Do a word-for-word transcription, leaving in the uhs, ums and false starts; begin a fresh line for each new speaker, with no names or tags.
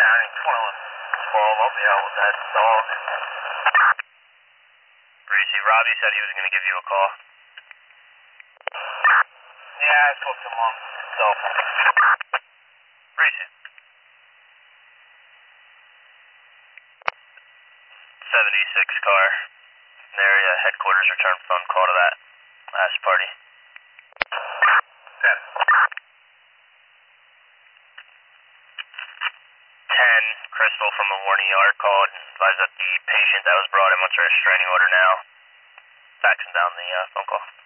I just want to fall over you with that dog.
Breezy, Robbie said he was going to give you a call.
Yeah, I spoke to him on cell phone.
Breezy. seventy-six car. An area headquarters returned phone call to that last party.
ten.
ten, Crystal from the warning yard called and advised that the patient that was brought in wants a restraining order now. Faxing down the uh, phone call.